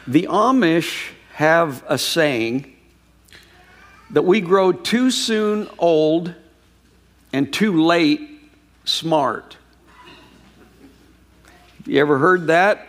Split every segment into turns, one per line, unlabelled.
The Amish have a saying that we grow too soon old and too late smart. You ever heard that?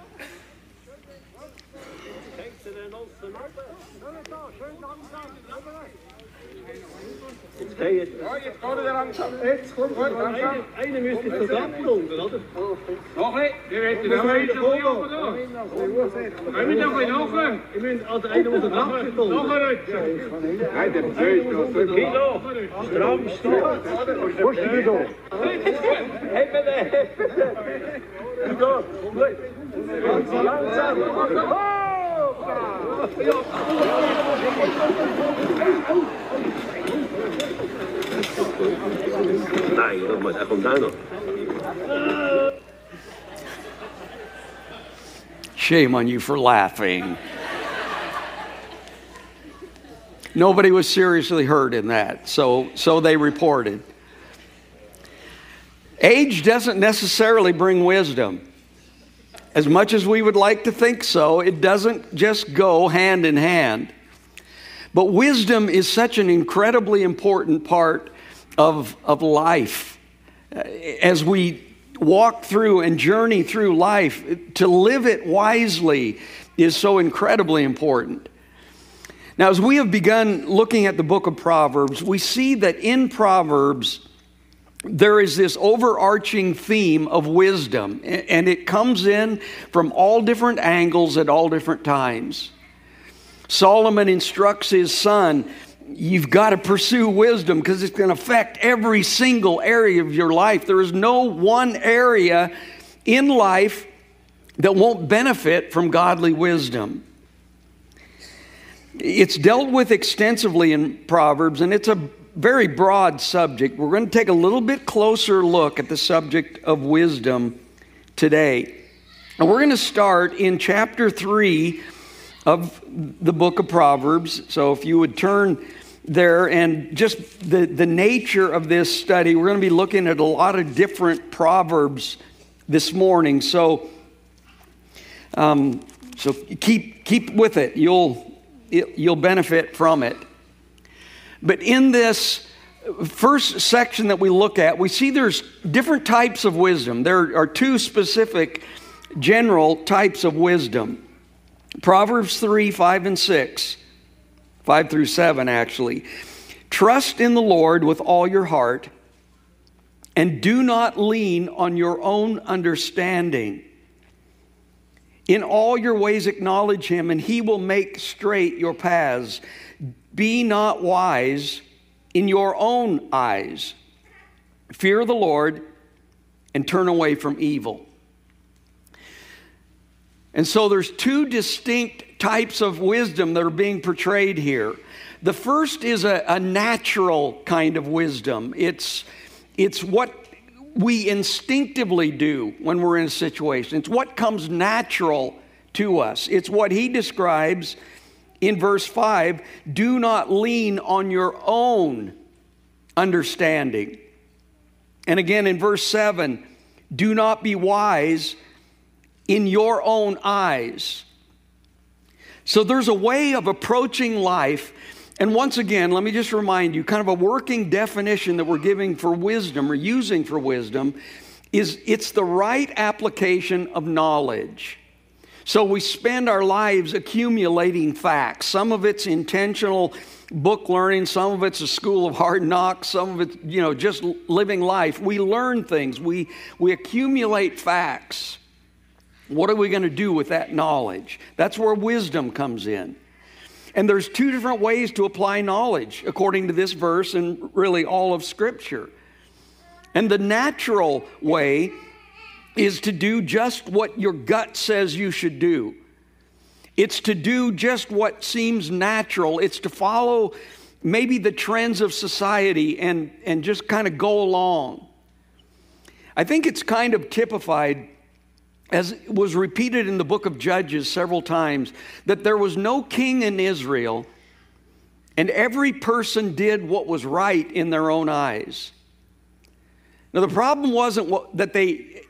Jetzt geht er langsam. Jetzt kommt er langsam. Einer müsste das abrunden, oder? Noch nicht. Wir werden noch ein bisschen hoch, da. Können wir noch ein nachher? Ich meine, also einer muss das abrunden. Nachher. Nein, der Zeug, das ist Kilo. Stramm, stramm. Wo ist die da? Hebe den. Da, komm rein. Langsam.
Nein, nochmal, er kommt auch noch.
Shame on you for laughing. Nobody was seriously hurt in that, so they reported. Age doesn't necessarily bring wisdom. As much as we would like to think so, it doesn't just go hand in hand. But wisdom is such an incredibly important part of life. As we walk through and journey through life, to live it wisely is so incredibly important. Now, as we have begun looking at the book of Proverbs, we see that in Proverbs, there is this overarching theme of wisdom, and it comes in from all different angles at all different times. Solomon instructs his son, you've got to pursue wisdom because it's going to affect every single area of your life. There is no one area in life that won't benefit from godly wisdom. It's dealt with extensively in Proverbs, and it's a very broad subject. We're going to take a little bit closer look at the subject of wisdom today. And we're going to start in chapter 3 of the book of Proverbs. So if you would turn there, and just the nature of this study, we're going to be looking at a lot of different Proverbs this morning. So keep with it. You'll benefit from it. But in this first section that we look at, we see there's different types of wisdom. There are two specific general types of wisdom. Proverbs 3, 5, and 6. 5 through 7, actually. Trust in the Lord with all your heart, and do not lean on your own understanding. In all your ways acknowledge him, and he will make straight your paths. Be not wise in your own eyes. Fear the Lord and turn away from evil. And so there's two distinct types of wisdom that are being portrayed here. The first is a natural kind of wisdom. It's what we instinctively do when we're in a situation. It's what comes natural to us. It's what he describes in verse 5, do not lean on your own understanding. And again in verse 7, do not be wise in your own eyes. So there's a way of approaching life. And once again, let me just remind you, kind of a working definition that we're giving for wisdom or using for wisdom is it's the right application of knowledge. So we spend our lives accumulating facts. Some of it's intentional book learning. Some of it's a school of hard knocks. Some of it's, just living life. We learn things. We accumulate facts. What are we going to do with that knowledge? That's where wisdom comes in. And there's two different ways to apply knowledge, according to this verse and really all of Scripture. And the natural way is to do just what your gut says you should do. It's to do just what seems natural. It's to follow maybe the trends of society and just kind of go along. I think it's kind of typified, as was repeated in the book of Judges several times, that there was no king in Israel, and every person did what was right in their own eyes. Now, the problem wasn't that they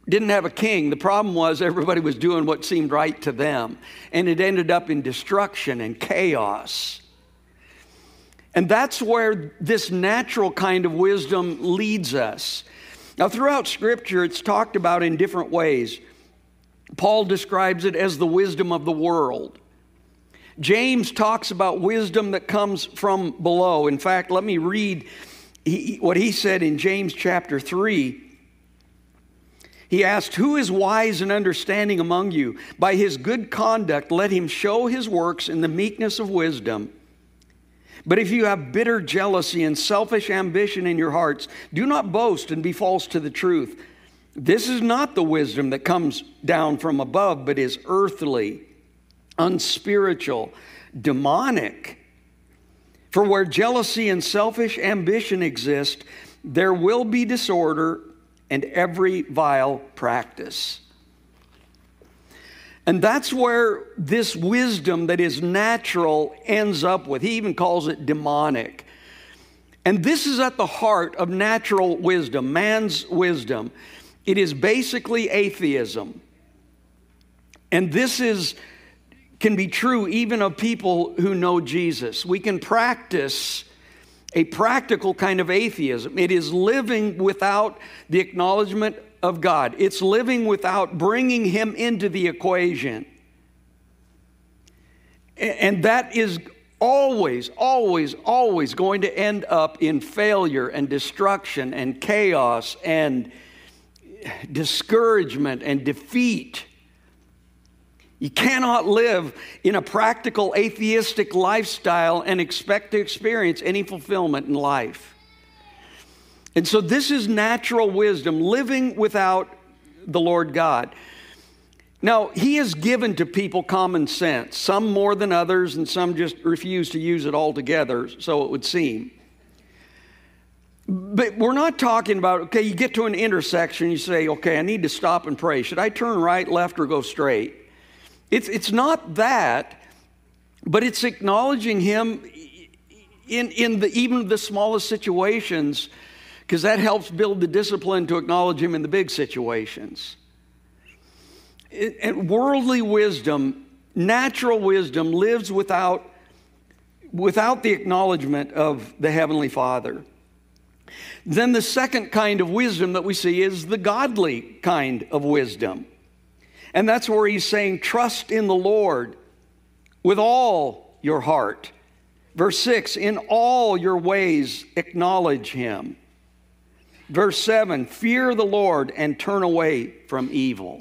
didn't have a king. The problem was everybody was doing what seemed right to them. And it ended up in destruction and chaos. And that's where this natural kind of wisdom leads us. Now, throughout Scripture, it's talked about in different ways. Paul describes it as the wisdom of the world. James talks about wisdom that comes from below. In fact, let me read what he said in James chapter 3. He asked, "Who is wise and understanding among you? By his good conduct, let him show his works in the meekness of wisdom. But if you have bitter jealousy and selfish ambition in your hearts, do not boast and be false to the truth. This is not the wisdom that comes down from above, but is earthly, unspiritual, demonic. For where jealousy and selfish ambition exist, there will be disorder and every vile practice." And that's where this wisdom that is natural ends up with. He even calls it demonic. And this is at the heart of natural wisdom, man's wisdom. It is basically atheism. And this can be true even of people who know Jesus. We can practice a practical kind of atheism. It is living without the acknowledgement of God. It's living without bringing Him into the equation. And that is always, always, always going to end up in failure and destruction and chaos and discouragement and defeat. You cannot live in a practical atheistic lifestyle and expect to experience any fulfillment in life. And so this is natural wisdom, living without the Lord God. Now, He has given to people common sense, some more than others, and some just refuse to use it altogether, so it would seem. But we're not talking about, okay, you get to an intersection, you say, okay, I need to stop and pray. Should I turn right, left, or go straight? It's not that, but it's acknowledging Him in even the smallest situations, because that helps build the discipline to acknowledge Him in the big situations. And worldly wisdom, natural wisdom, lives without the acknowledgement of the Heavenly Father. Then the second kind of wisdom that we see is the godly kind of wisdom. And that's where He's saying, trust in the Lord with all your heart. Verse 6, in all your ways acknowledge Him. Verse 7, fear the Lord and turn away from evil.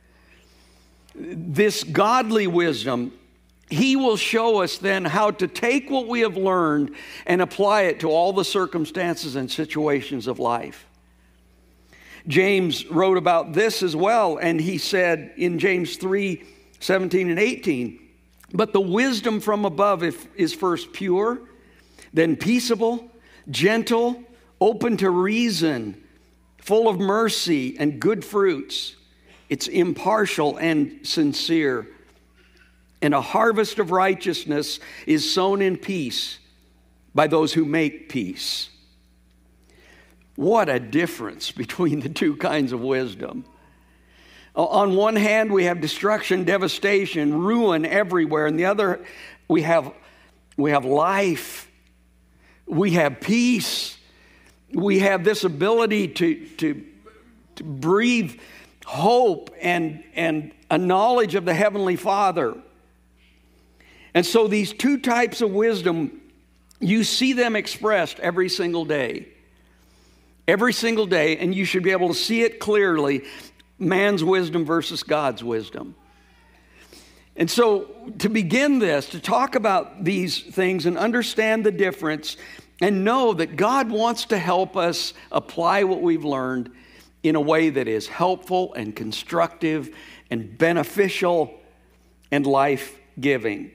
This godly wisdom, He will show us then how to take what we have learned and apply it to all the circumstances and situations of life. James wrote about this as well, and he said in James 3:17 and 18, but the wisdom from above is first pure, then peaceable, gentle, open to reason, full of mercy and good fruits. It's impartial and sincere. And a harvest of righteousness is sown in peace by those who make peace. What a difference between the two kinds of wisdom. On one hand, we have destruction, devastation, ruin everywhere. And the other, we have life. We have peace. We have this ability to breathe hope and a knowledge of the Heavenly Father. And so these two types of wisdom, you see them expressed every single day. Every single day, and you should be able to see it clearly, man's wisdom versus God's wisdom. And so to begin this, to talk about these things and understand the difference and know that God wants to help us apply what we've learned in a way that is helpful and constructive and beneficial and life-giving.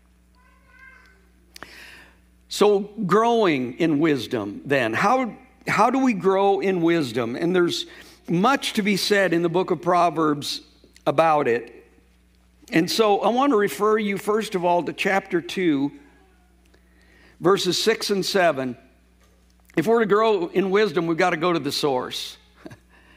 So growing in wisdom then, how do we grow in wisdom? And there's much to be said in the book of Proverbs about it. And so I want to refer you first of all to chapter 2, verses 6 and 7. If we're to grow in wisdom, we've got to go to the source.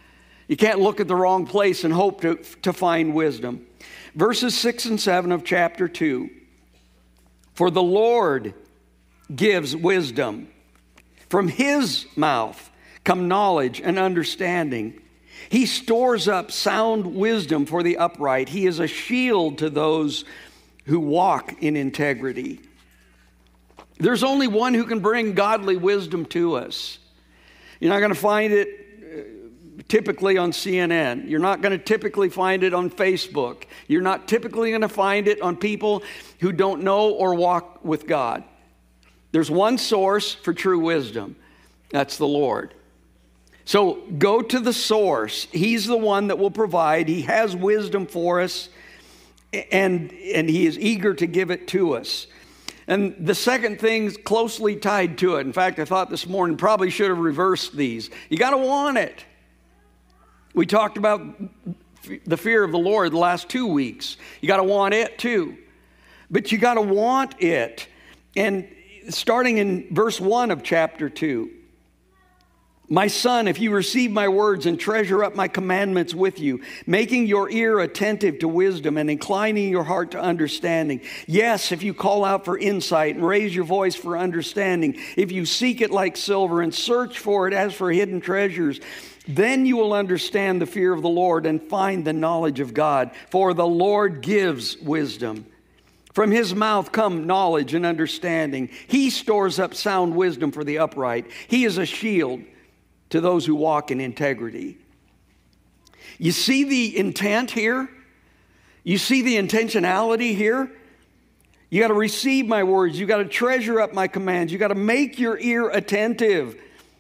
You can't look at the wrong place and hope to find wisdom. Verses 6 and 7 of chapter 2. For the Lord gives wisdom. From his mouth come knowledge and understanding. He stores up sound wisdom for the upright. He is a shield to those who walk in integrity. There's only one who can bring godly wisdom to us. You're not going to find it typically on CNN. You're not going to typically find it on Facebook. You're not typically going to find it on people who don't know or walk with God. There's one source for true wisdom. That's the Lord. So go to the source. He's the one that will provide. He has wisdom for us, and he is eager to give it to us. And the second thing's closely tied to it. In fact, I thought this morning probably should have reversed these. You got to want it. We talked about the fear of the Lord the last 2 weeks. You got to want it too. But you got to want it. And starting in verse 1 of chapter 2. My son, if you receive my words and treasure up my commandments with you, making your ear attentive to wisdom and inclining your heart to understanding. Yes, if you call out for insight and raise your voice for understanding, if you seek it like silver and search for it as for hidden treasures, then you will understand the fear of the Lord and find the knowledge of God. For the Lord gives wisdom. From his mouth come knowledge and understanding. He stores up sound wisdom for the upright. He is a shield to those who walk in integrity. You see the intent here? You see the intentionality here? You got to receive my words. You got to treasure up my commands. You got to make your ear attentive.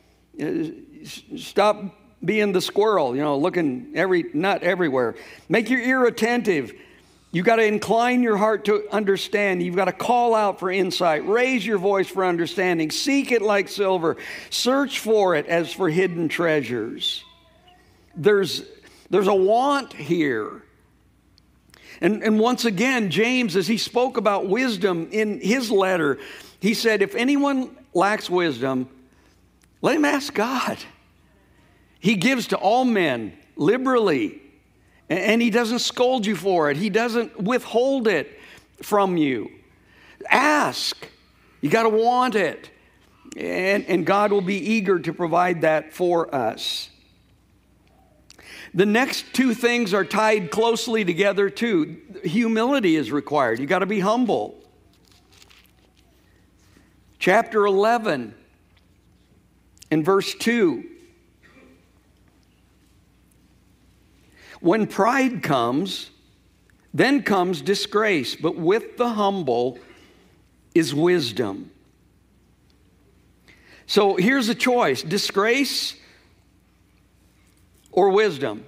Stop being the squirrel, looking every nut everywhere. Make your ear attentive. You got to incline your heart to understand. You've got to call out for insight. Raise your voice for understanding. Seek it like silver. Search for it as for hidden treasures. There's a want here. And once again, James, as he spoke about wisdom in his letter, he said, if anyone lacks wisdom, let him ask God. He gives to all men liberally. And he doesn't scold you for it. He doesn't withhold it from you. Ask. You got to want it. And God will be eager to provide that for us. The next two things are tied closely together too. Humility is required. You got to be humble. Chapter 11 and verse 2. When pride comes, then comes disgrace, but with the humble is wisdom. So here's a choice, disgrace or wisdom.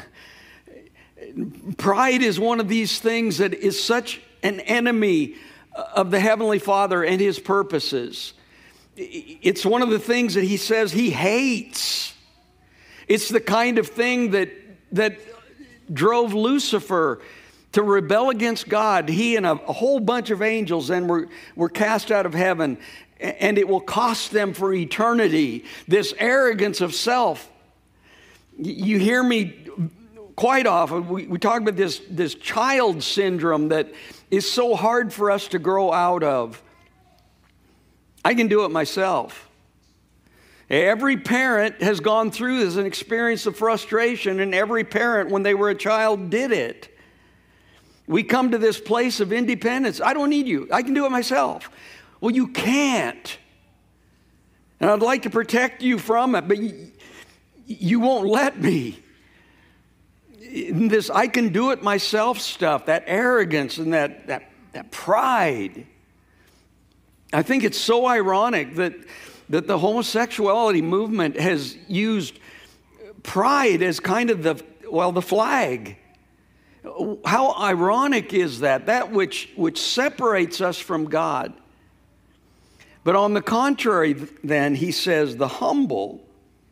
Pride is one of these things that is such an enemy of the Heavenly Father and his purposes. It's one of the things that he says he hates. It's the kind of thing that drove Lucifer to rebel against God. He and a whole bunch of angels then were cast out of heaven, and it will cost them for eternity. This arrogance of self. You hear me quite often. We talk about this child syndrome that is so hard for us to grow out of. I can do it myself. Every parent has gone through this, an experience of frustration, and every parent, when they were a child, did it. We come to this place of independence. I don't need you. I can do it myself. Well, you can't. And I'd like to protect you from it, but you won't let me. This I can do it myself stuff, that arrogance and that pride. I think it's so ironic that the homosexuality movement has used pride as kind of the flag. How ironic is that? That which separates us from God. But on the contrary, then, he says, the humble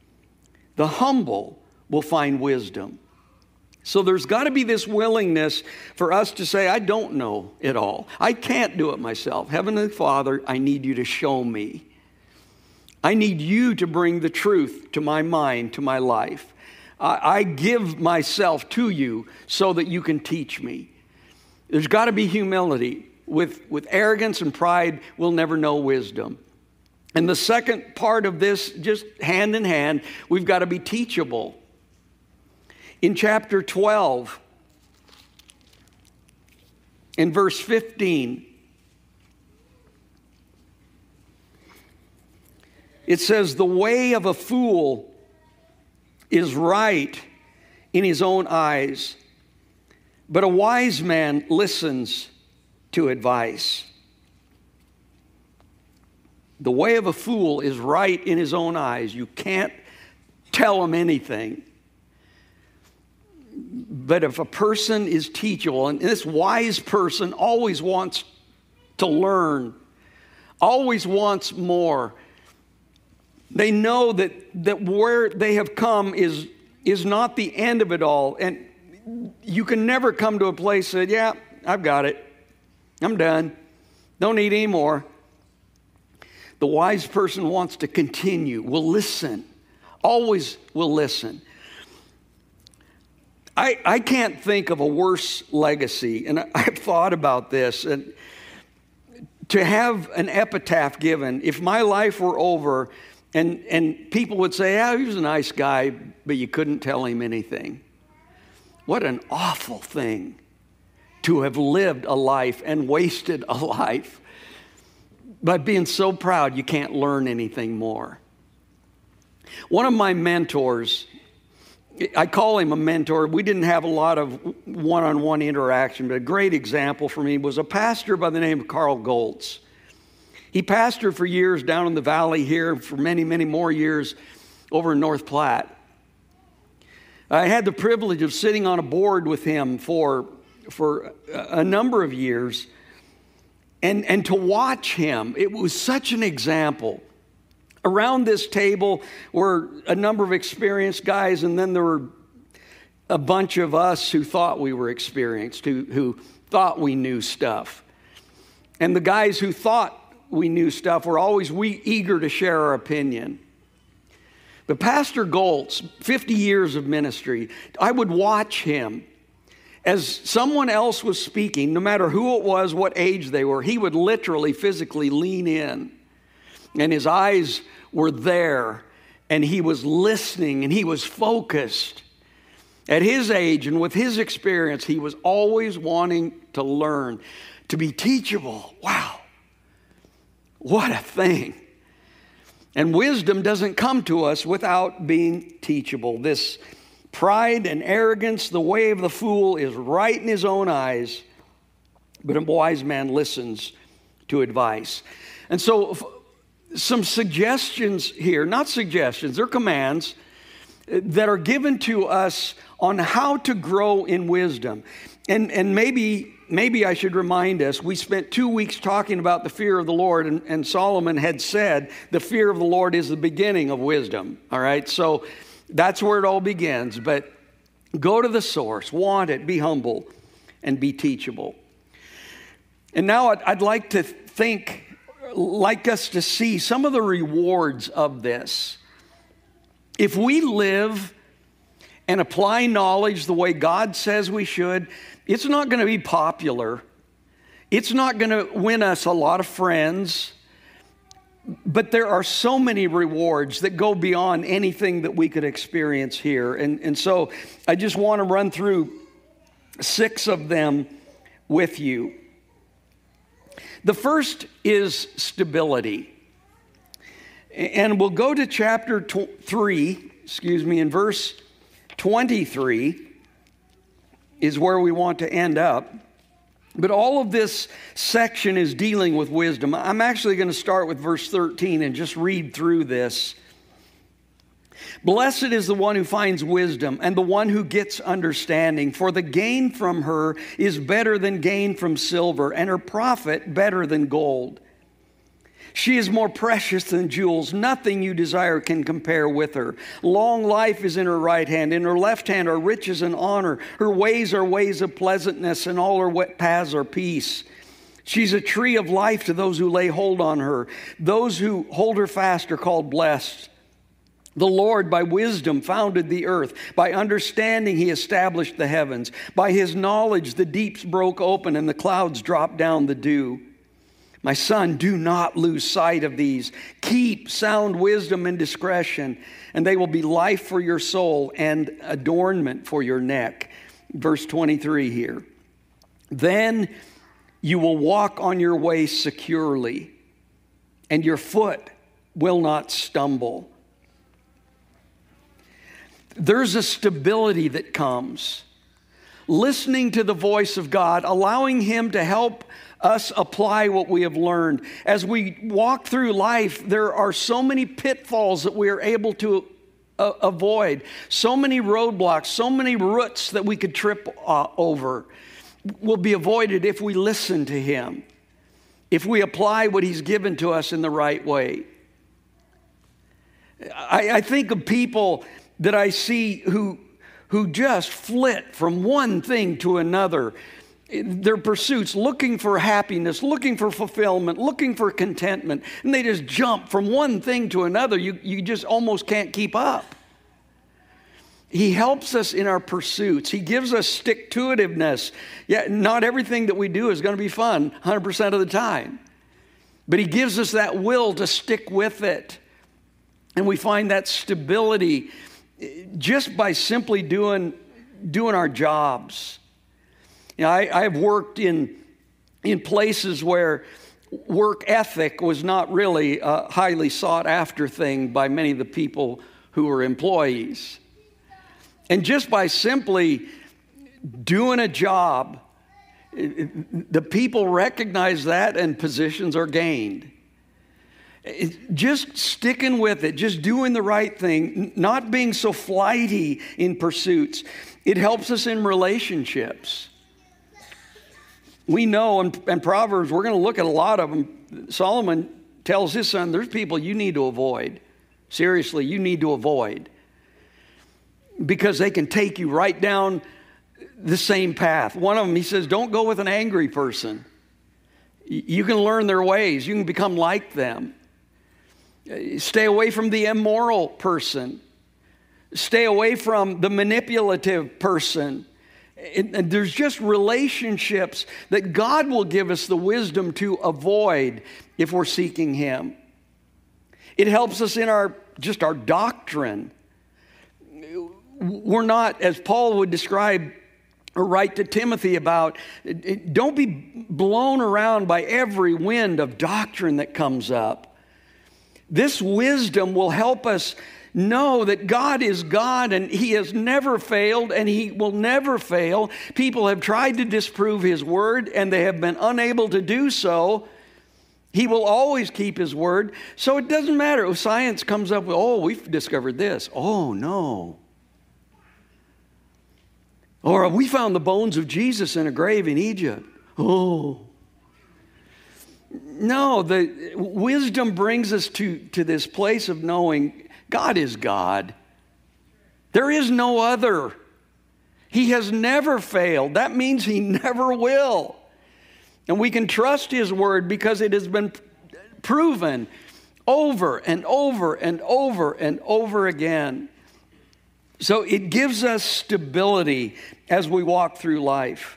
will find wisdom. So there's got to be this willingness for us to say, I don't know it all. I can't do it myself. Heavenly Father, I need you to show me. I need you to bring the truth to my mind, to my life. I give myself to you so that you can teach me. There's got to be humility. With arrogance and pride, we'll never know wisdom. And the second part of this, just hand in hand, we've got to be teachable. In chapter 12, in verse 15, it says, "The way of a fool is right in his own eyes, but a wise man listens to advice." The way of a fool is right in his own eyes. You can't tell him anything. But if a person is teachable, and this wise person always wants to learn, always wants more, they know that where they have come is not the end of it all. And you can never come to a place that, yeah, I've got it. I'm done. Don't need any more. The wise person wants to continue, will listen, always will listen. I can't think of a worse legacy, and I've thought about this, and to have an epitaph given, if my life were over and people would say, he was a nice guy, but you couldn't tell him anything. What an awful thing to have lived a life and wasted a life by being so proud you can't learn anything more. One of my mentors, I call him a mentor. We didn't have a lot of one-on-one interaction, but a great example for me was a pastor by the name of Carl Goltz. He pastored for years down in the valley here, for many, many more years over in North Platte. I had the privilege of sitting on a board with him for a number of years, and to watch him, it was such an example. Around this table were a number of experienced guys, and then there were a bunch of us who thought we were experienced, who thought we knew stuff. And the guys who thought we knew stuff were always eager to share our opinion. But Pastor Goltz, 50 years of ministry, I would watch him. As someone else was speaking, no matter who it was, what age they were, he would literally, physically lean in. And his eyes were there, and he was listening, and he was focused. At his age and with his experience, he was always wanting to learn, to be teachable. Wow, what a thing. And wisdom doesn't come to us without being teachable. This pride and arrogance, the way of the fool, is right in his own eyes, but a wise man listens to advice. And so, some suggestions here, not suggestions, they're commands that are given to us on how to grow in wisdom. And maybe I should remind us, we spent 2 weeks talking about the fear of the Lord, and Solomon had said the fear of the Lord is the beginning of wisdom. All right, so that's where it all begins. But go to the source, want it, be humble, and be teachable. And now I'd like us to see some of the rewards of this. If we live and apply knowledge the way God says we should, it's not going to be popular. It's not going to win us a lot of friends. But there are so many rewards that go beyond anything that we could experience here. And so I just want to run through 6 of them with you. The first is stability. And we'll go to chapter 3, in verse 23 is where we want to end up. But all of this section is dealing with wisdom. I'm actually going to start with verse 13 and just read through this. Blessed is the one who finds wisdom and the one who gets understanding, for the gain from her is better than gain from silver, and her profit better than gold. She is more precious than jewels. Nothing you desire can compare with her. Long life is in her right hand. In her left hand are riches and honor. Her ways are ways of pleasantness, and all her paths are peace. She's a tree of life to those who lay hold on her. Those who hold her fast are called blessed. The Lord by wisdom founded the earth. By understanding he established the heavens. By his knowledge the deeps broke open and the clouds dropped down the dew. My son, do not lose sight of these. Keep sound wisdom and discretion, and they will be life for your soul and adornment for your neck. Verse 23 here. Then you will walk on your way securely, and your foot will not stumble. There's a stability that comes. Listening to the voice of God, allowing him to help us apply what we have learned. As we walk through life, there are so many pitfalls that we are able to avoid, so many roadblocks, so many roots that we could trip over will be avoided if we listen to him, if we apply what he's given to us in the right way. I think of people that I see who just flit from one thing to another. Their pursuits, looking for happiness, looking for fulfillment, looking for contentment, and they just jump from one thing to another. You just almost can't keep up. He helps us in our pursuits. He gives us stick-to-itiveness. Yeah, not everything that we do is going to be fun 100% of the time. But he gives us that will to stick with it. And we find that stability just by simply doing our jobs. You know, I've worked in places where work ethic was not really a highly sought after thing by many of the people who were employees. And just by simply doing a job, the people recognize that and positions are gained. Just sticking with it, just doing the right thing, not being so flighty in pursuits. It helps us in relationships. We know in Proverbs, we're going to look at a lot of them. Solomon tells his son, there's people you need to avoid. Seriously, you need to avoid. Because they can take you right down the same path. One of them, he says, don't go with an angry person. You can learn their ways. You can become like them. Stay away from the immoral person. Stay away from the manipulative person. And there's just relationships that God will give us the wisdom to avoid if we're seeking him. It helps us in our doctrine. We're not, as Paul would describe or write to Timothy about, don't be blown around by every wind of doctrine that comes up. This wisdom will help us know that God is God and he has never failed and he will never fail. People have tried to disprove his word and they have been unable to do so. He will always keep his word. So it doesn't matter if science comes up with, oh, we've discovered this. Oh, no. Or we found the bones of Jesus in a grave in Egypt. Oh. No, the wisdom brings us to this place of knowing God is God. There is no other. He has never failed. That means he never will. And we can trust his word because it has been proven over and over and over and over again. So it gives us stability as we walk through life.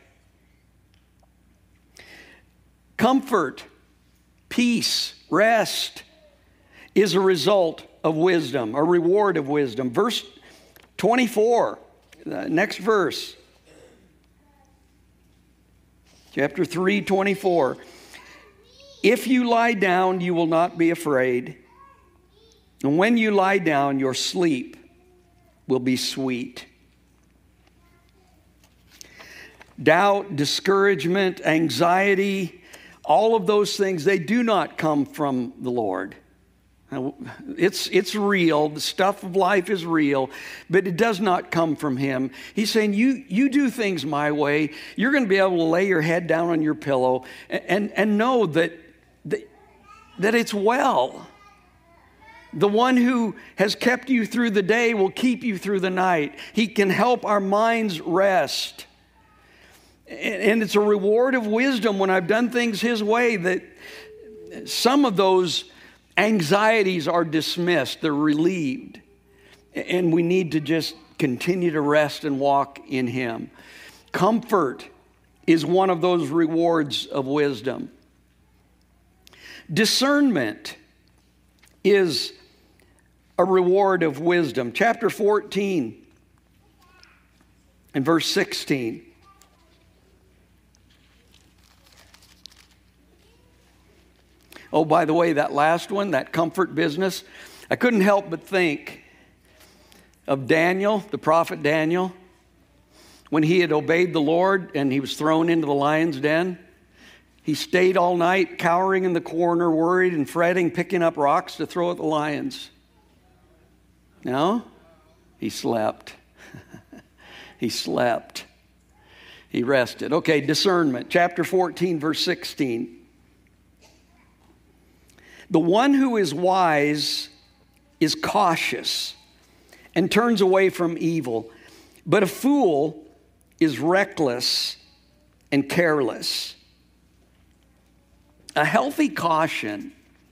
Comfort, peace, rest is a result of wisdom, a reward of wisdom. Verse 24, next verse. Chapter 3, 24. If you lie down, you will not be afraid. And when you lie down, your sleep will be sweet. Doubt, discouragement, anxiety, all of those things, they do not come from the Lord. It's real. The stuff of life is real, but it does not come from him. He's saying, you do things my way. You're going to be able to lay your head down on your pillow and know that it's well. The one who has kept you through the day will keep you through the night. He can help our minds rest. And it's a reward of wisdom when I've done things his way that some of those anxieties are dismissed. They're relieved. And we need to just continue to rest and walk in Him. Comfort is one of those rewards of wisdom. Discernment is a reward of wisdom. Chapter 14 and verse 16. Oh, by the way, that last one, that comfort business, I couldn't help but think of Daniel, the prophet Daniel, when he had obeyed the Lord and he was thrown into the lion's den. He stayed all night, cowering in the corner, worried and fretting, picking up rocks to throw at the lions. No, he slept. He slept. He rested. Okay, discernment. Chapter 14, verse 16. The one who is wise is cautious and turns away from evil, but a fool is reckless and careless. A healthy caution.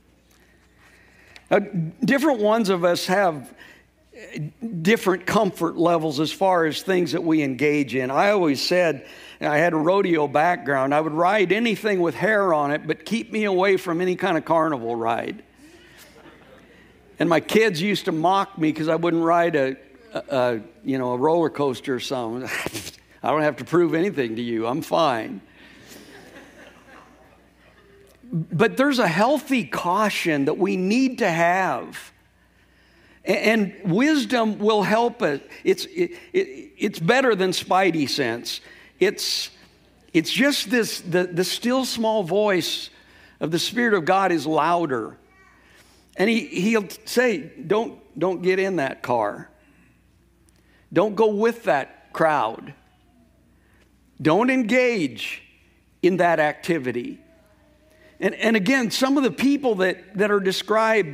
Different ones of us have different comfort levels as far as things that we engage in. I always said, I had a rodeo background, I would ride anything with hair on it, but keep me away from any kind of carnival ride. And my kids used to mock me because I wouldn't ride a roller coaster or something. I don't have to prove anything to you. I'm fine. But there's a healthy caution that we need to have. And wisdom will help us. It's better than spidey sense. It's just this, the still small voice of the Spirit of God is louder. And he'll say, don't get in that car. Don't go with that crowd. Don't engage in that activity. And again, some of the people that are described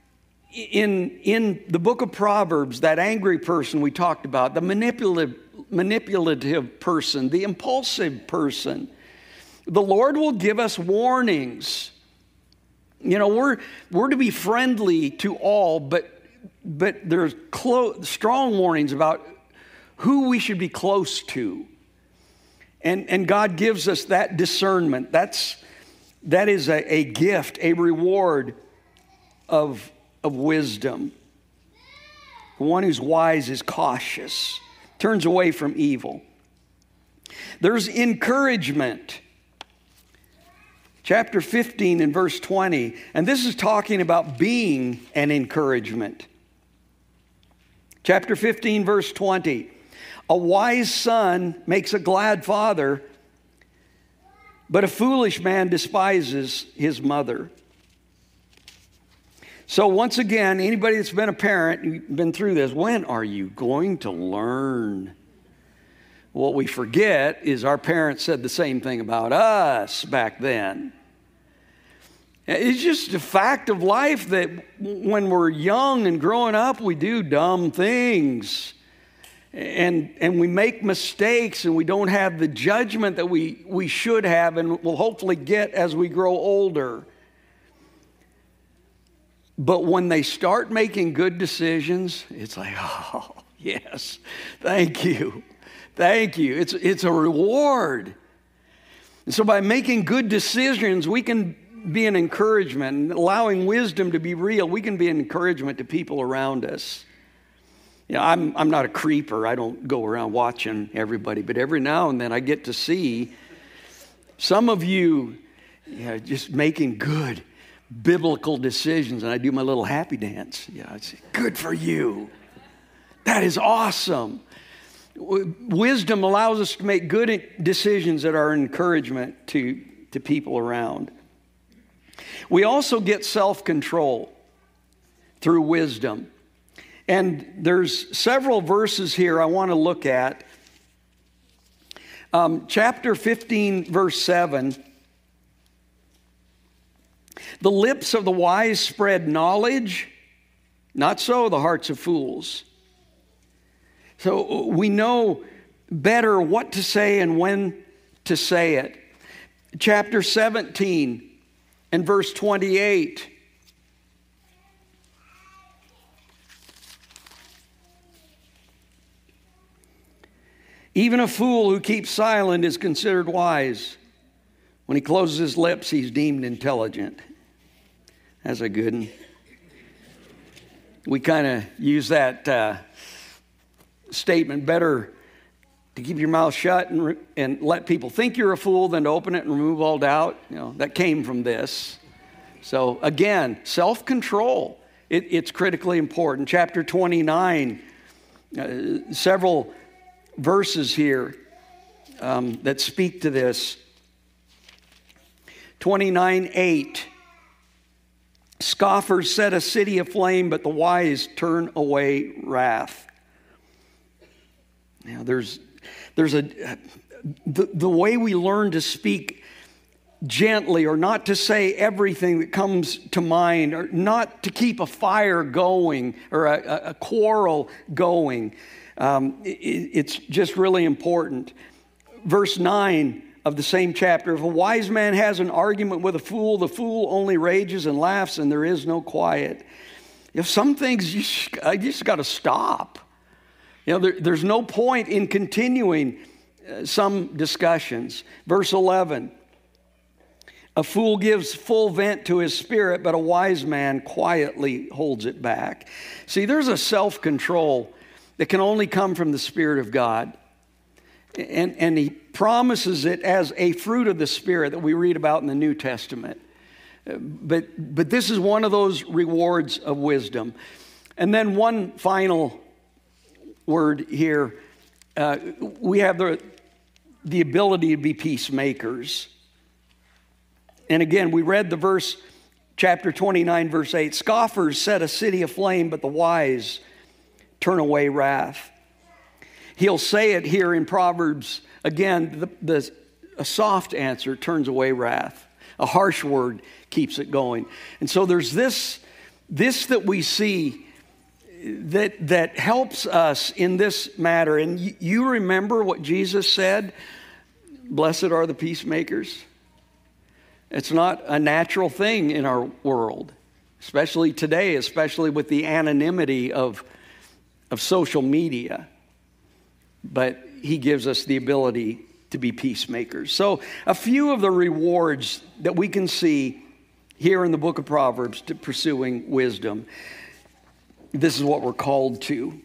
in the book of Proverbs, that angry person we talked about, the manipulative person, the impulsive person, the Lord will give us warnings. You know, we're to be friendly to all, but there's strong warnings about who we should be close to. And God gives us that discernment. That is a gift, a reward of wisdom. The one who's wise is cautious, turns away from evil. There's encouragement. Chapter 15 and verse 20, and this is talking about being an encouragement. Chapter 15, verse 20, a wise son makes a glad father, but a foolish man despises his mother. So once again, anybody that's been a parent, you've been through this, when are you going to learn? What we forget is our parents said the same thing about us back then. It's just a fact of life that when we're young and growing up, we do dumb things. And we make mistakes and we don't have the judgment that we should have and will hopefully get as we grow older. But when they start making good decisions, it's like, oh, yes, thank you. Thank you. It's a reward. And so by making good decisions, we can be an encouragement. And allowing wisdom to be real, we can be an encouragement to people around us. You know, I'm not a creeper. I don't go around watching everybody. But every now and then I get to see some of you just making good biblical decisions. And I do my little happy dance. Yeah, it's good for you. That is awesome. Wisdom allows us to make good decisions that are encouragement to people around. We also get self-control through wisdom. And there's several verses here I want to look at. Chapter 15, verse 7. The lips of the wise spread knowledge, not so the hearts of fools. So we know better what to say and when to say it. Chapter 17 and verse 28. Even a fool who keeps silent is considered wise. When he closes his lips, he's deemed intelligent. That's a good one. We kind of use that statement, better to keep your mouth shut and let people think you're a fool than to open it and remove all doubt. You know, that came from this. So again, self-control, it's critically important. Chapter 29, several verses here that speak to this. 29:8. Scoffers set a city aflame, but the wise turn away wrath. Now, there's the way we learn to speak gently, or not to say everything that comes to mind, or not to keep a fire going or a quarrel going. It's just really important. Verse 9 of the same chapter, if a wise man has an argument with a fool, the fool only rages and laughs, and there is no quiet. You know, some things you just got to stop. You know, there's no point in continuing some discussions. Verse 11, a fool gives full vent to his spirit, but a wise man quietly holds it back. See, there's a self-control that can only come from the Spirit of God. And he promises it as a fruit of the Spirit that we read about in the New Testament. But this is one of those rewards of wisdom. And then one final word here. We have the ability to be peacemakers. And again, we read the verse, chapter 29, verse 8. Scoffers set a city aflame, but the wise turn away wrath. He'll say it here in Proverbs. Again, a soft answer turns away wrath. A harsh word keeps it going. And so there's this that we see that helps us in this matter. And you remember what Jesus said? Blessed are the peacemakers. It's not a natural thing in our world, especially today, especially with the anonymity of social media. But he gives us the ability to be peacemakers. So a few of the rewards that we can see here in the book of Proverbs to pursuing wisdom. This is what we're called to.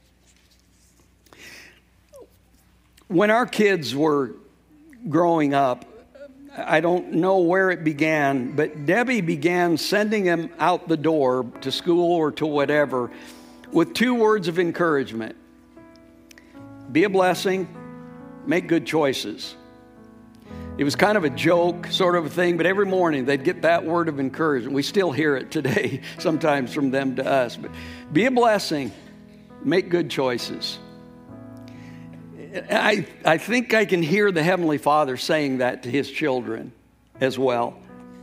When our kids were growing up, I don't know where it began, but Debbie began sending them out the door to school or to whatever with 2 words of encouragement. Be a blessing, make good choices. It was kind of a joke sort of a thing, but every morning they'd get that word of encouragement. We still hear it today, sometimes from them to us. But be a blessing, make good choices. I think I can hear the Heavenly Father saying that to his children as well.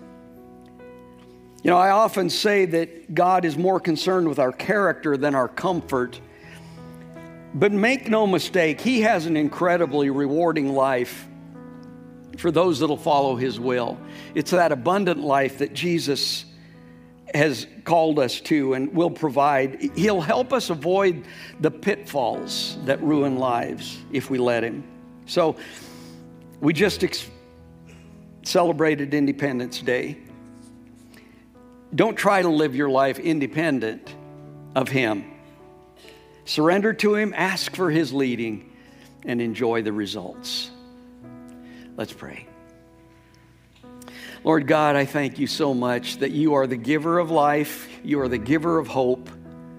You know, I often say that God is more concerned with our character than our comfort. But make no mistake, he has an incredibly rewarding life for those that'll follow his will. It's that abundant life that Jesus has called us to and will provide. He'll help us avoid the pitfalls that ruin lives if we let him. So we just celebrated Independence Day. Don't try to live your life independent of him. Surrender to him, ask for his leading, and enjoy the results. Let's pray. Lord God, I thank you so much that you are the giver of life. You are the giver of hope.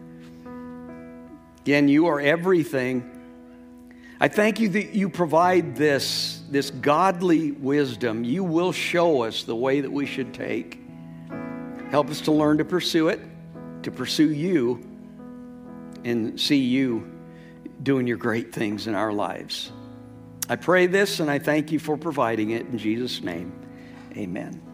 Again, you are everything. I thank you that you provide this godly wisdom. You will show us the way that we should take. Help us to learn to pursue it, to pursue you, and see you doing your great things in our lives. I pray this and I thank you for providing it in Jesus' name. Amen.